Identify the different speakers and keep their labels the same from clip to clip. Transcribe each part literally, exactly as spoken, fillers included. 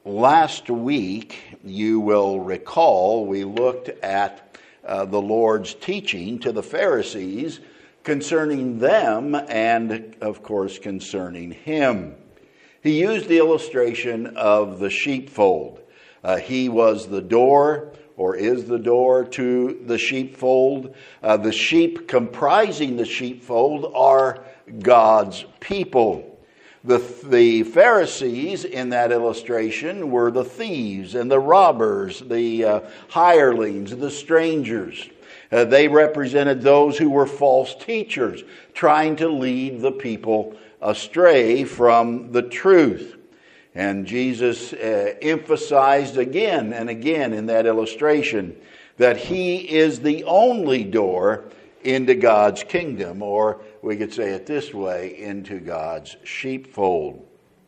Speaker 1: Last week, you will recall, we looked at uh, the Lord's teaching to the Pharisees concerning them and, of course, concerning Him. He used the illustration of the sheepfold. Uh, he was the door, or is the door to the sheepfold. Uh, the sheep comprising the sheepfold are God's people. The, the Pharisees in that illustration were the thieves and the robbers, the uh, hirelings, the strangers. Uh, they represented those who were false teachers, trying to lead the people astray from the truth. And Jesus uh, emphasized again and again in that illustration that He is the only door into God's kingdom, or we could say it this way, into God's sheepfold.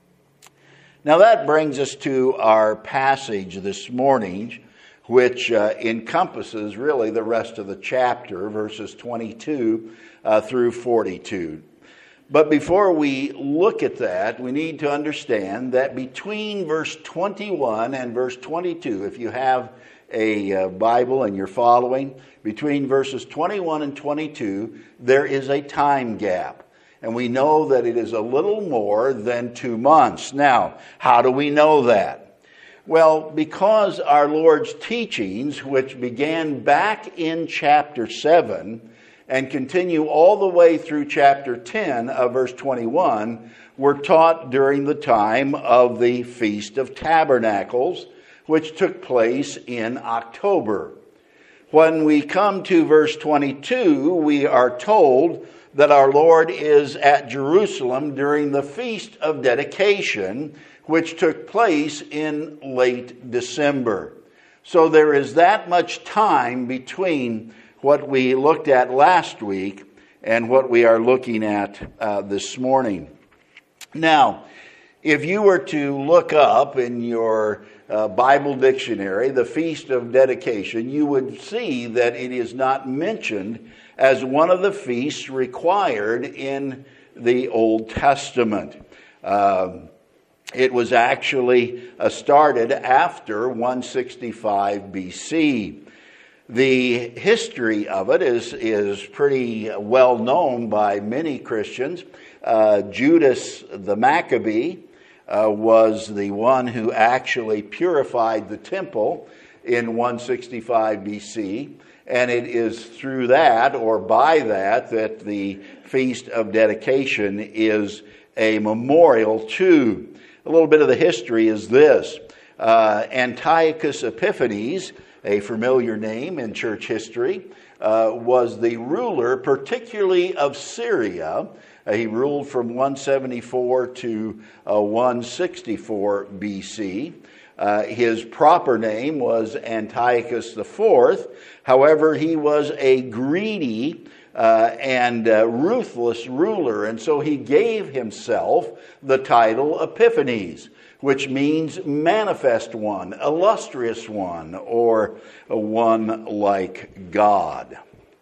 Speaker 1: Now that brings us to our passage this morning, which uh, encompasses really the rest of the chapter, verses twenty-two uh, through forty-two. But before we look at that, we need to understand that between verse twenty-one and verse twenty-two, if you have a uh, Bible and you're following, between verses twenty-one and twenty-two, there is a time gap. And we know that it is a little more than two months. Now, how do we know that? Well, because our Lord's teachings, which began back in chapter seven and continue all the way through chapter ten of verse twenty-one, were taught during the time of the Feast of Tabernacles, which took place in October. When we come to verse twenty-two, we are told that our Lord is at Jerusalem during the Feast of Dedication, which took place in late December. So there is that much time between what we looked at last week and what we are looking at uh, this morning. Now, if you were to look up in your uh, Bible dictionary the Feast of Dedication, you would see that it is not mentioned as one of the feasts required in the Old Testament. Uh, it was actually uh, started after one sixty-five B C. The history of it is, is pretty well known by many Christians. Uh, Judas the Maccabee uh, was the one who actually purified the temple in one sixty-five B C, and it is through that, or by that, that the Feast of Dedication is a memorial to. A little bit of the history is this. Uh, Antiochus Epiphanes, a familiar name in church history, uh, was the ruler particularly of Syria. Uh, he ruled from one seventy-four to uh, one sixty-four B C. Uh, his proper name was Antiochus the Fourth. However, he was a greedy uh, and uh, ruthless ruler, and so he gave himself the title Epiphanes, which means manifest one, illustrious one, or one like God.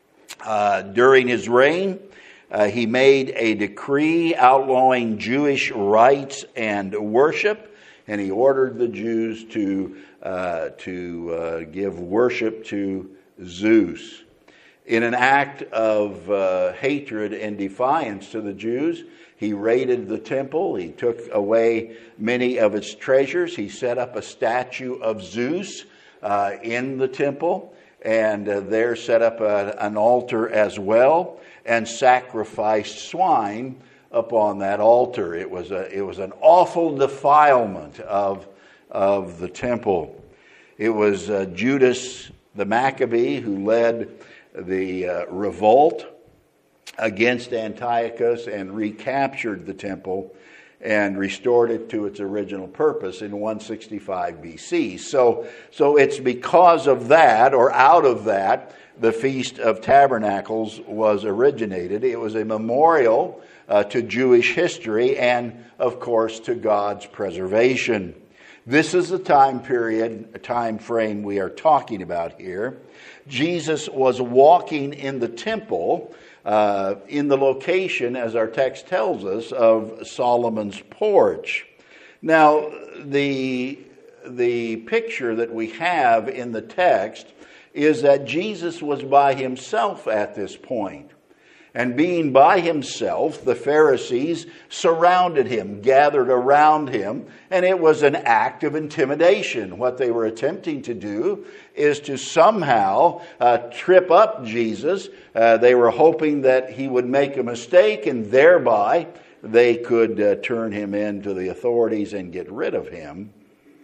Speaker 1: Uh, during his reign, uh, he made a decree outlawing Jewish rites and worship, and he ordered the Jews to, uh, to uh, give worship to Zeus. In an act of uh, hatred and defiance to the Jews, he raided the temple. He took away many of its treasures. He set up a statue of Zeus uh, in the temple, and uh, there set up a, an altar as well, and sacrificed swine upon that altar. It was a it was an awful defilement of of the temple. It was uh, Judas the Maccabee who led the uh, revolt against Antiochus and recaptured the temple and restored it to its original purpose in one sixty-five B C. So, so it's because of that, or out of that, the Feast of Tabernacles was originated. It was a memorial uh, to Jewish history and, of course, to God's preservation. This is the time period, a time frame we are talking about here. Jesus was walking in the temple uh, in the location, as our text tells us, of Solomon's porch. Now, the the picture that we have in the text is that Jesus was by himself at this point. And being by himself, the Pharisees surrounded him, gathered around him, and it was an act of intimidation. What they were attempting to do is to somehow uh, trip up Jesus. Uh, they were hoping that he would make a mistake, and thereby they could uh, turn him in to the authorities and get rid of him.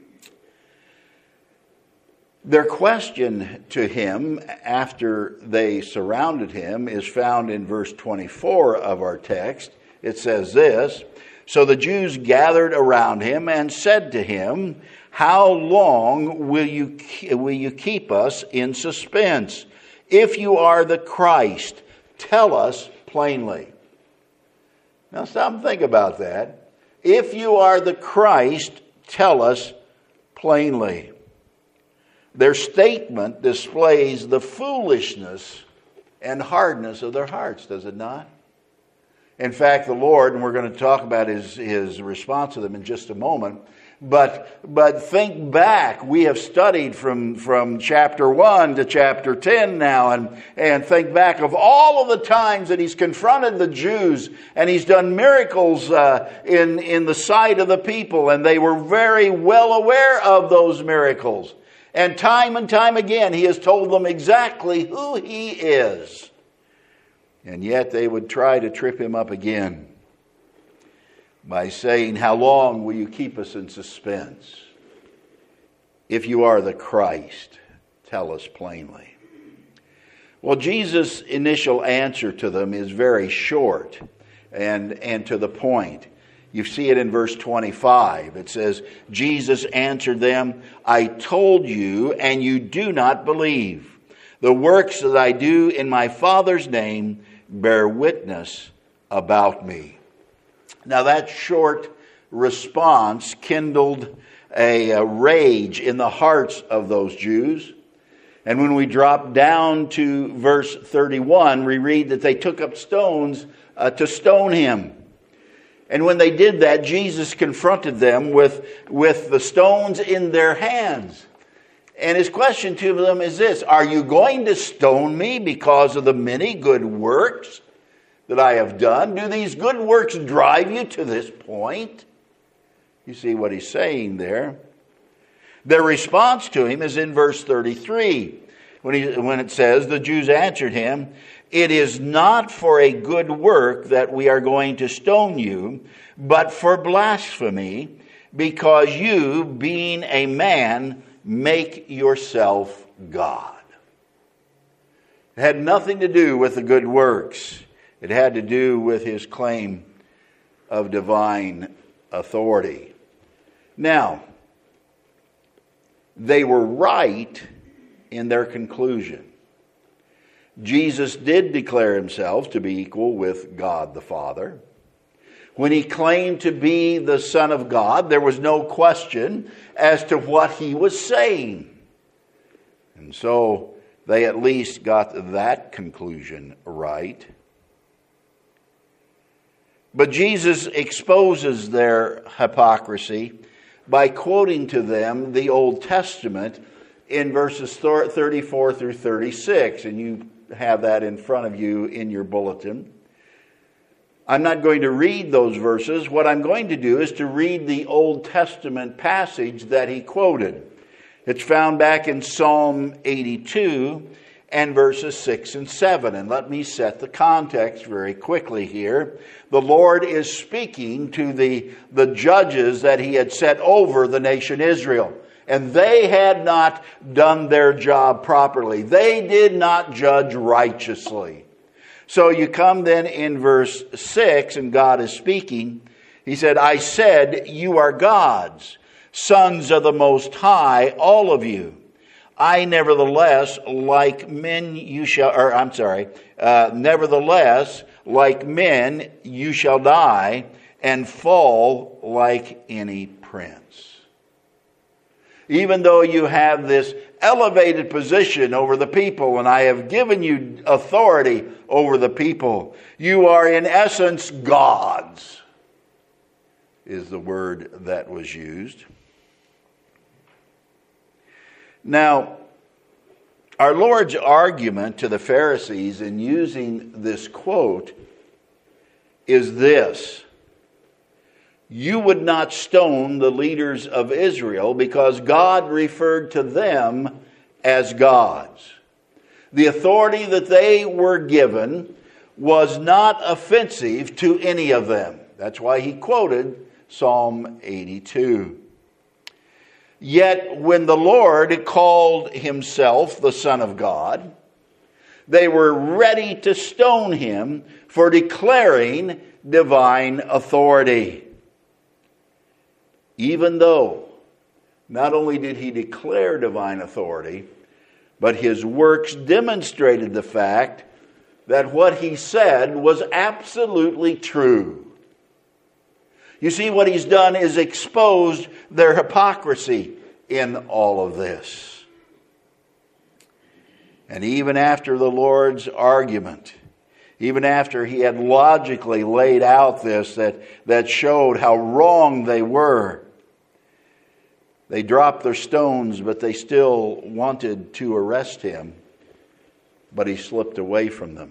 Speaker 1: Their question to him after they surrounded him is found in verse twenty-four of our text. It says this, "So the Jews gathered around him and said to him, 'How long will you, will you keep us in suspense? If you are the Christ, tell us plainly.'" Now stop and think about that. If you are the Christ, tell us plainly. Their statement displays the foolishness and hardness of their hearts, does it not? In fact, the Lord, and we're going to talk about his, his response to them in just a moment, but but think back. We have studied from, from chapter one to chapter ten now, and, and think back of all of the times that he's confronted the Jews, and he's done miracles uh, in, in the sight of the people, and they were very well aware of those miracles. And time and time again, he has told them exactly who he is. And yet they would try to trip him up again by saying, "How long will you keep us in suspense? If you are the Christ, tell us plainly." Well, Jesus' initial answer to them is very short and, and to the point. You see it in verse twenty-five. It says, "Jesus answered them, 'I told you, and you do not believe. The works that I do in my Father's name bear witness about me.'" Now that short response kindled a, a rage in the hearts of those Jews. And when we drop down to verse thirty-one, we read that they took up stones uh, to stone him. And when they did that, Jesus confronted them with, with the stones in their hands. And his question to them is this: "Are you going to stone me because of the many good works that I have done? Do these good works drive you to this point?" You see what he's saying there. Their response to him is in verse thirty-three, when, he, when it says, "The Jews answered him, 'It is not for a good work that we are going to stone you, but for blasphemy, because you, being a man, make yourself God.'" It had nothing to do with the good works. It had to do with his claim of divine authority. Now, they were right in their conclusion. Jesus did declare himself to be equal with God the Father. When he claimed to be the Son of God, there was no question as to what he was saying. And so they at least got that conclusion right. But Jesus exposes their hypocrisy by quoting to them the Old Testament in verses thirty-four through thirty-six. And you have that in front of you in your bulletin. I'm not going to read those verses. What I'm going to do is to read the Old Testament passage that he quoted. It's found back in Psalm eighty-two and verses six and seven. And let me set the context very quickly here. The Lord is speaking to the, the judges that he had set over the nation Israel. And they had not done their job properly. They did not judge righteously. So you come then in verse six, and God is speaking. He said, "I said, you are gods, sons of the Most High, all of you. I nevertheless, like men, you shall," or I'm sorry, uh, "nevertheless, like men, you shall die and fall like any prince." Even though you have this elevated position over the people, and I have given you authority over the people, you are in essence gods, is the word that was used. Now, our Lord's argument to the Pharisees in using this quote is this: you would not stone the leaders of Israel because God referred to them as gods. The authority that they were given was not offensive to any of them. That's why he quoted Psalm eighty-two. Yet when the Lord called himself the Son of God, they were ready to stone him for declaring divine authority. Even though not only did he declare divine authority, but his works demonstrated the fact that what he said was absolutely true. You see, what he's done is exposed their hypocrisy in all of this. And even after the Lord's argument, even after he had logically laid out this that, that showed how wrong they were, they dropped their stones, but they still wanted to arrest him. But he slipped away from them.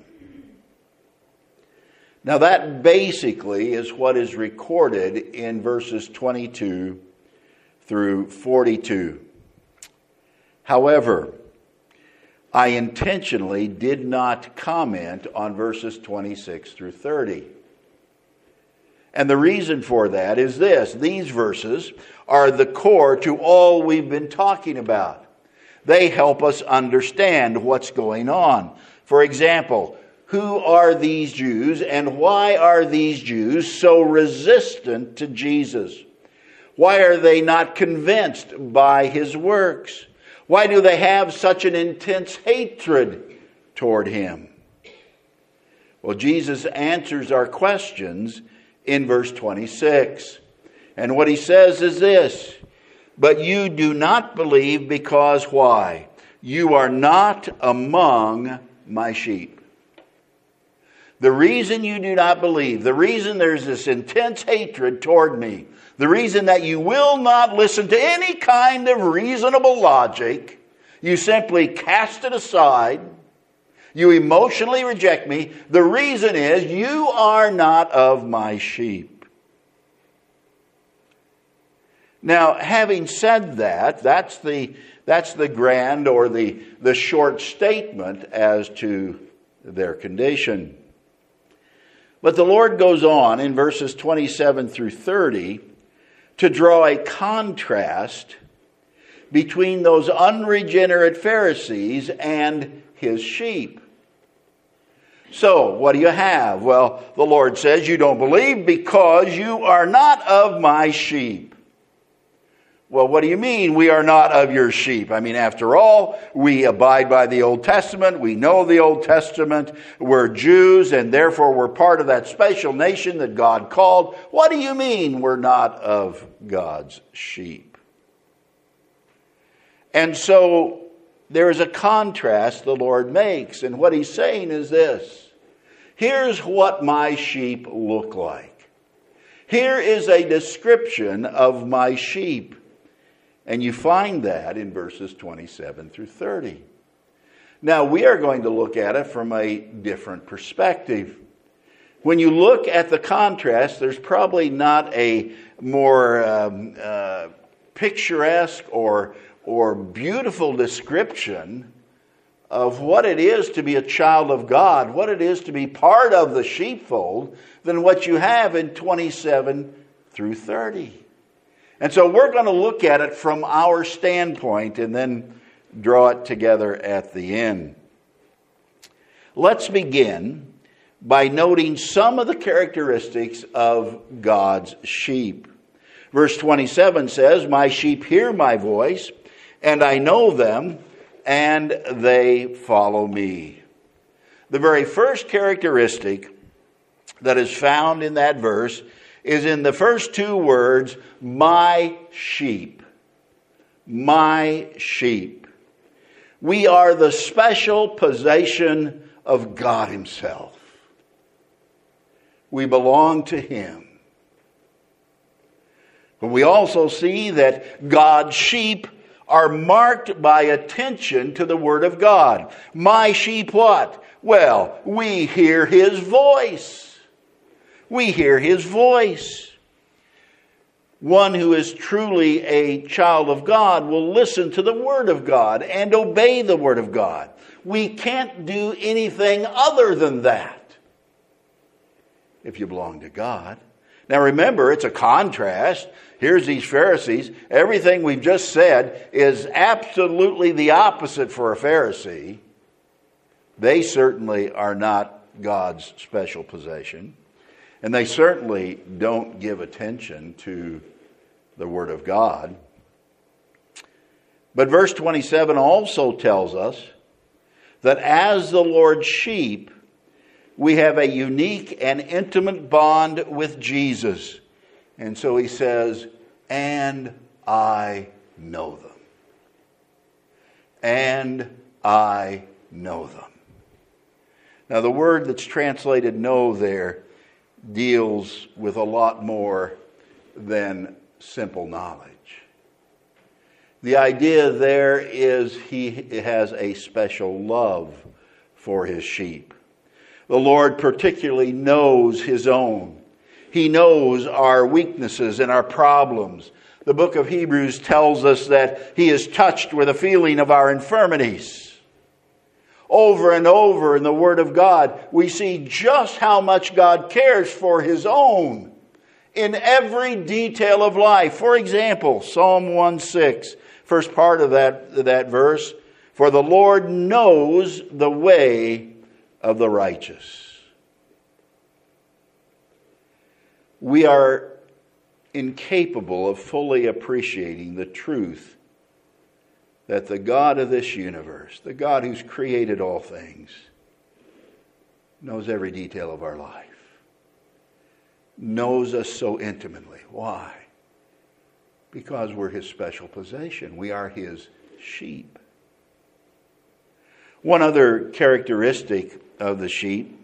Speaker 1: Now that basically is what is recorded in verses twenty-two through forty-two. However, I intentionally did not comment on verses twenty-six through thirty. And the reason for that is this: these verses are the core to all we've been talking about. They help us understand what's going on. For example, who are these Jews and why are these Jews so resistant to Jesus? Why are they not convinced by his works? Why do they have such an intense hatred toward him? Well, Jesus answers our questions in verse twenty-six. And what he says is this: but you do not believe because why? You are not among my sheep. The reason you do not believe, the reason there's this intense hatred toward me, the reason that you will not listen to any kind of reasonable logic, you simply cast it aside, you emotionally reject me, the reason is you are not of my sheep. Now, having said that, that's the, that's the grand or the, the short statement as to their condition. But the Lord goes on in verses twenty-seven through thirty to draw a contrast between those unregenerate Pharisees and his sheep. So, what do you have? Well, the Lord says, you don't believe because you are not of my sheep. Well, what do you mean we are not of your sheep? I mean, after all, we abide by the Old Testament. We know the Old Testament. We're Jews, and therefore we're part of that special nation that God called. What do you mean we're not of God's sheep? And so there is a contrast the Lord makes, and what he's saying is this: here's what my sheep look like. Here is a description of my sheep. And you find that in verses twenty-seven through thirty. Now, we are going to look at it from a different perspective. When you look at the contrast, there's probably not a more um, uh, picturesque or, or beautiful description of what it is to be a child of God, what it is to be part of the sheepfold, than what you have in twenty-seven through thirty. And so we're going to look at it from our standpoint and then draw it together at the end. Let's begin by noting some of the characteristics of God's sheep. Verse twenty-seven says, my sheep hear my voice, and I know them, and they follow me. The very first characteristic that is found in that verse is in the first two words, my sheep. My sheep. We are the special possession of God himself. We belong to him. But we also see that God's sheep are marked by attention to the Word of God. My sheep what? Well, we hear His voice. We hear His voice. One who is truly a child of God will listen to the Word of God and obey the Word of God. We can't do anything other than that if you belong to God. Now remember, it's a contrast. Here's these Pharisees. Everything we've just said is absolutely the opposite for a Pharisee. They certainly are not God's special possession. And they certainly don't give attention to the Word of God. But verse twenty-seven also tells us that as the Lord's sheep, we have a unique and intimate bond with Jesus. And so he says, and I know them. And I know them. Now the word that's translated know there deals with a lot more than simple knowledge. The idea there is he has a special love for his sheep. The Lord particularly knows His own. He knows our weaknesses and our problems. The book of Hebrews tells us that He is touched with a feeling of our infirmities. Over and over in the Word of God, we see just how much God cares for His own in every detail of life. For example, Psalm one six, first part of that, that verse, for the Lord knows the way of the righteous. We are incapable of fully appreciating the truth that the God of this universe, the God who's created all things, knows every detail of our life. Knows us so intimately. Why? Because we're His special possession. We are His sheep. One other characteristic of the sheep,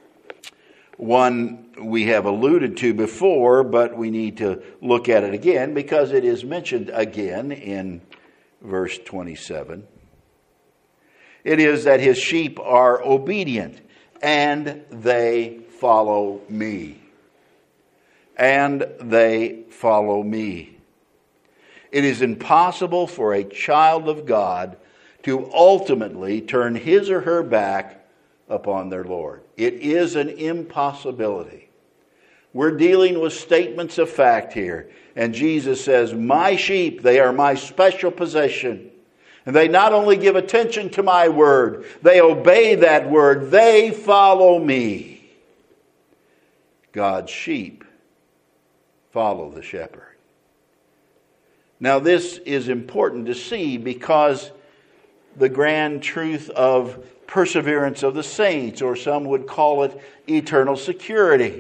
Speaker 1: one we have alluded to before, but we need to look at it again because it is mentioned again in verse twenty-seven. It is that His sheep are obedient and they follow me. And they follow me. It is impossible for a child of God to ultimately turn his or her back upon their Lord. It is an impossibility. We're dealing with statements of fact here. And Jesus says, my sheep, they are my special possession. And they not only give attention to my word, they obey that word. They follow me. God's sheep follow the shepherd. Now this is important to see because the grand truth of perseverance of the saints, or some would call it eternal security.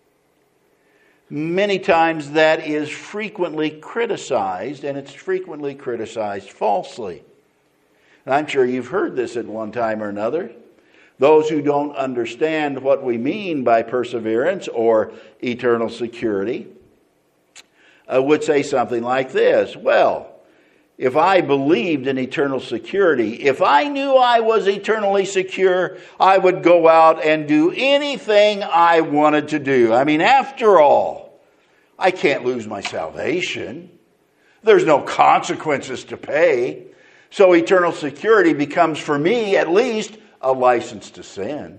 Speaker 1: Many times that is frequently criticized, and it's frequently criticized falsely. And I'm sure you've heard this at one time or another. Those who don't understand what we mean by perseverance or eternal security uh, would say something like this. Well, if I believed in eternal security, if I knew I was eternally secure, I would go out and do anything I wanted to do. I mean, after all, I can't lose my salvation. There's no consequences to pay. So eternal security becomes, for me at least, a license to sin.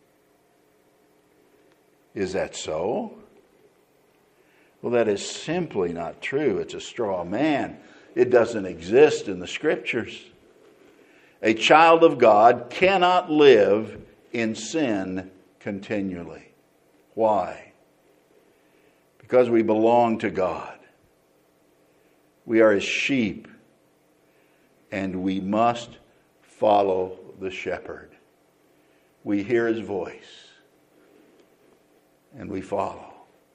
Speaker 1: Is that so? Well, that is simply not true. It's a straw man. It doesn't exist in the Scriptures. A child of God cannot live in sin continually. Why? Because we belong to God. We are His sheep, and we must follow the shepherd. We hear His voice, and we follow.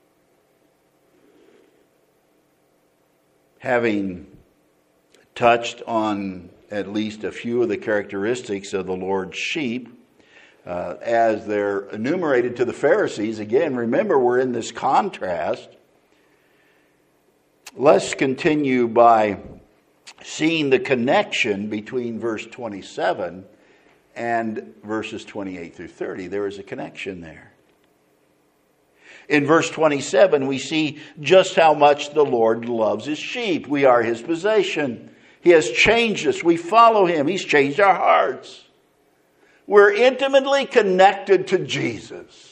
Speaker 1: Having touched on at least a few of the characteristics of the Lord's sheep, uh, as they're enumerated to the Pharisees. Again, remember, we're in this contrast. Let's continue by seeing the connection between verse twenty-seven and verses twenty-eight through thirty. There is a connection there. In verse twenty-seven, we see just how much the Lord loves his sheep. We are his possession. He has changed us. We follow him. He's changed our hearts. We're intimately connected to Jesus.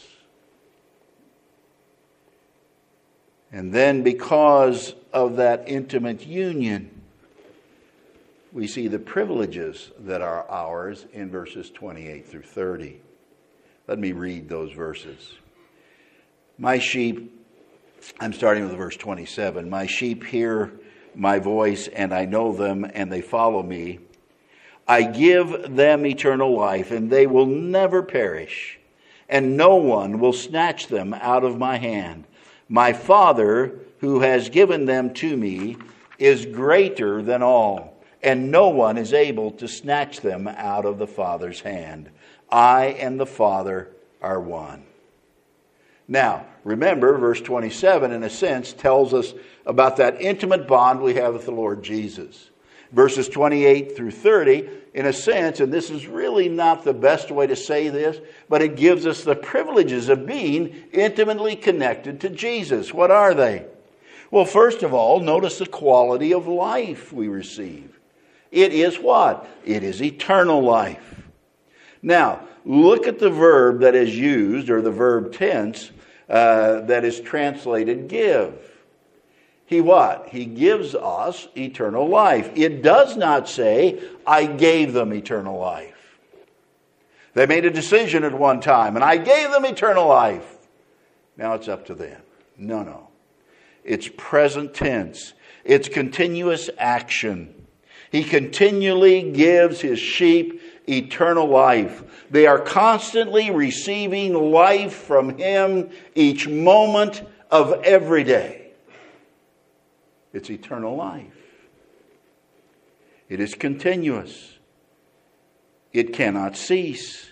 Speaker 1: And then because of that intimate union, we see the privileges that are ours in verses twenty-eight through thirty. Let me read those verses. My sheep, I'm starting with verse twenty-seven. My sheep hear my voice, and I know them, and they follow me. I give them eternal life, and they will never perish, and no one will snatch them out of my hand. My Father, who has given them to me, is greater than all, and no one is able to snatch them out of the Father's hand. I and the Father are one. Now, remember, verse twenty-seven, in a sense, tells us about that intimate bond we have with the Lord Jesus. Verses twenty-eight through thirty, in a sense, and this is really not the best way to say this, but it gives us the privileges of being intimately connected to Jesus. What are they? Well, first of all, notice the quality of life we receive. It is what? It is eternal life. Now, look at the verb that is used, or the verb tense, uh, that is translated give. He what? He gives us eternal life. It does not say, I gave them eternal life. They made a decision at one time, and I gave them eternal life. Now it's up to them. No, no. It's present tense. It's continuous action. He continually gives his sheep eternal life. They are constantly receiving life from him each moment of every day. It's eternal life. It is continuous. It cannot cease.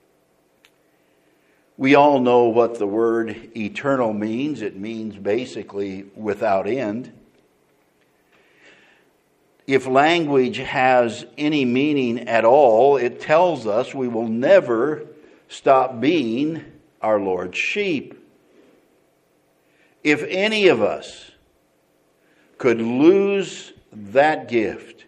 Speaker 1: We all know what the word eternal means. It means basically without end. If language has any meaning at all, it tells us we will never stop being our Lord's sheep. If any of us could lose that gift,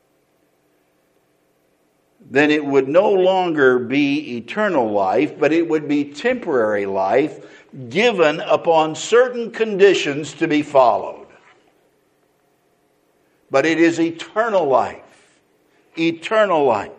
Speaker 1: then it would no longer be eternal life, but it would be temporary life given upon certain conditions to be followed. But it is eternal life. Eternal life.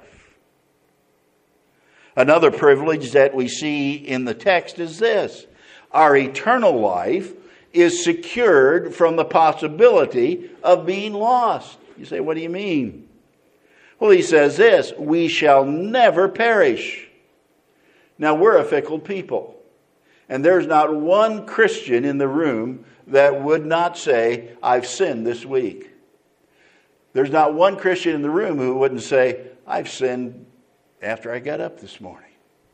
Speaker 1: Another privilege that we see in the text is this. Our eternal life is secured from the possibility of being lost. You say, what do you mean? Well, he says this, we shall never perish. Now, we're a fickle people. And there's not one Christian in the room that would not say, I've sinned this week. There's not one Christian in the room who wouldn't say, I've sinned after I got up this morning.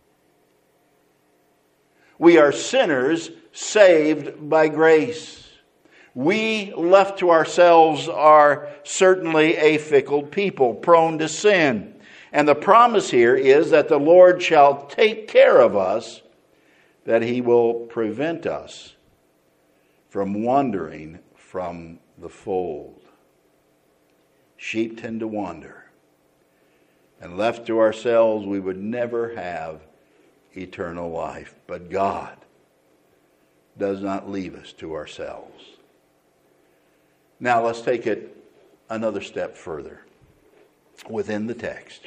Speaker 1: We are sinners saved by grace. We, left to ourselves, are certainly a fickle people, prone to sin. And the promise here is that the Lord shall take care of us, that he will prevent us from wandering from the fold. Sheep tend to wander. And left to ourselves, we would never have eternal life. But God does not leave us to ourselves. Now let's take it another step further within the text.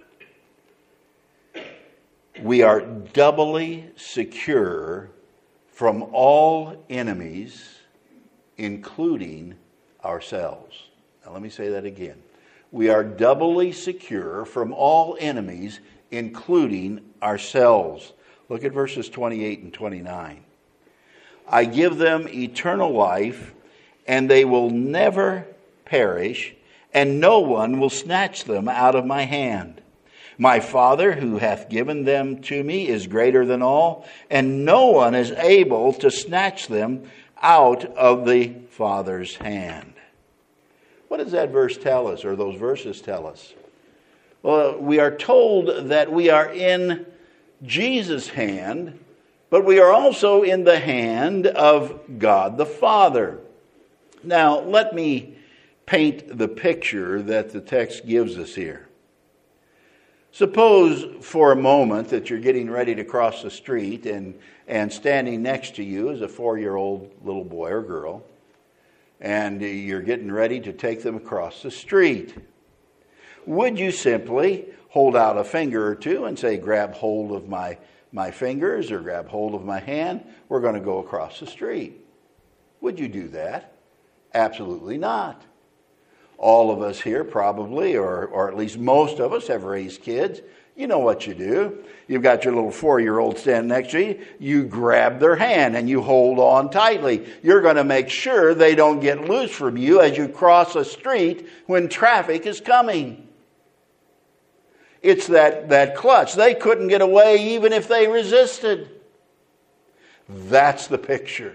Speaker 1: We are doubly secure from all enemies, including ourselves. Now let me say that again. We are doubly secure from all enemies, including ourselves. Look at verses twenty-eight and twenty-nine. I give them eternal life, and they will never perish, and no one will snatch them out of my hand. My Father, who hath given them to me, is greater than all, and no one is able to snatch them out of the Father's hand. What does that verse tell us, or those verses tell us? Well, we are told that we are in Jesus' hand, but we are also in the hand of God the Father. Now, let me paint the picture that the text gives us here. Suppose for a moment that you're getting ready to cross the street and, and standing next to you is a four-year-old little boy or girl, and you're getting ready to take them across the street. Would you simply hold out a finger or two and say, grab hold of my, my fingers or grab hold of my hand, we're going to go across the street? Would you do that? Absolutely not. All of us here probably, or, or at least most of us, have raised kids. You know what you do. You've got your little four-year-old standing next to you. You grab their hand and you hold on tightly. You're going to make sure they don't get loose from you as you cross a street when traffic is coming. It's that, that clutch. They couldn't get away even if they resisted. That's the picture.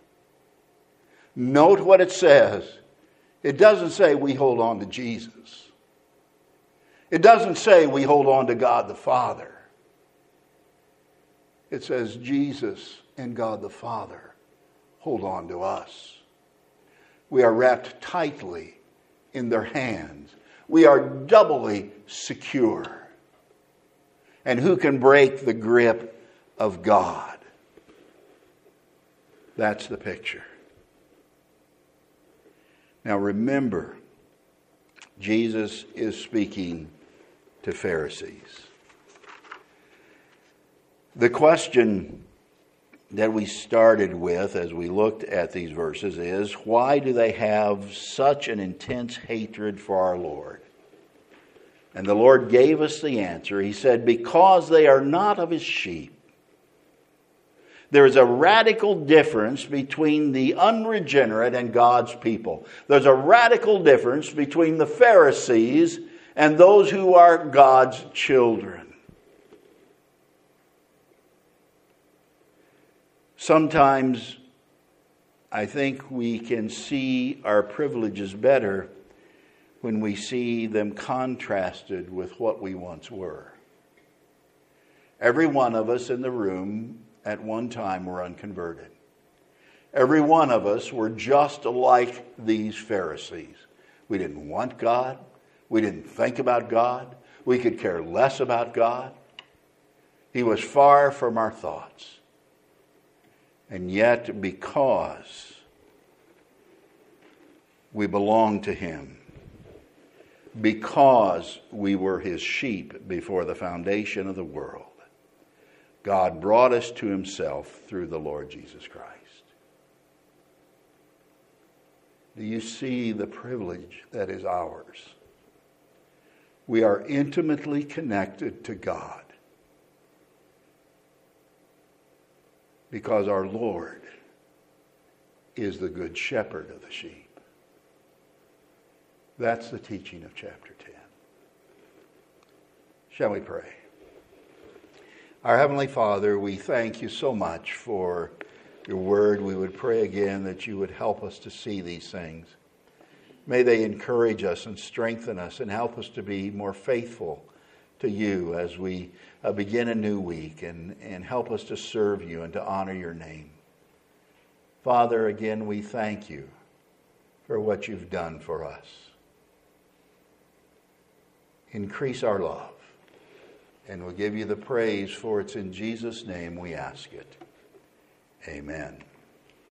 Speaker 1: Note what it says. It doesn't say we hold on to Jesus. It doesn't say we hold on to God the Father. It says Jesus and God the Father hold on to us. We are wrapped tightly in their hands. We are doubly secure. And who can break the grip of God? That's the picture. Now remember, Jesus is speaking to Pharisees. The question that we started with as we looked at these verses is, why do they have such an intense hatred for our Lord? And the Lord gave us the answer. He said, because they are not of his sheep. There is a radical difference between the unregenerate and God's people. There's a radical difference between the Pharisees and those who are God's children. Sometimes I think we can see our privileges better when we see them contrasted with what we once were. Every one of us in the room at one time were unconverted. Every one of us were just like these Pharisees. We didn't want God. We didn't think about God. We could care less about God. He was far from our thoughts. And yet, because we belonged to him, because we were his sheep before the foundation of the world, God brought us to himself through the Lord Jesus Christ. Do you see the privilege that is ours? We are intimately connected to God because our Lord is the good shepherd of the sheep. That's the teaching of chapter ten. Shall we pray? Our Heavenly Father, we thank you so much for your word. We would pray again that you would help us to see these things. May they encourage us and strengthen us and help us to be more faithful to you as we uh, begin a new week, and, and help us to serve you and to honor your name. Father, again, we thank you for what you've done for us. Increase our love. And we'll give you the praise, for it's in Jesus' name we ask it. Amen.